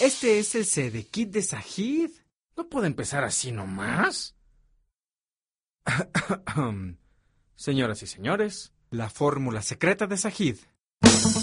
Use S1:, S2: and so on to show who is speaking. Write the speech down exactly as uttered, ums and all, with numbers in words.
S1: Este es el Sedekit de Zahid.
S2: ¿No puede empezar así nomás?
S1: Señoras y señores, la fórmula secreta de Zahid.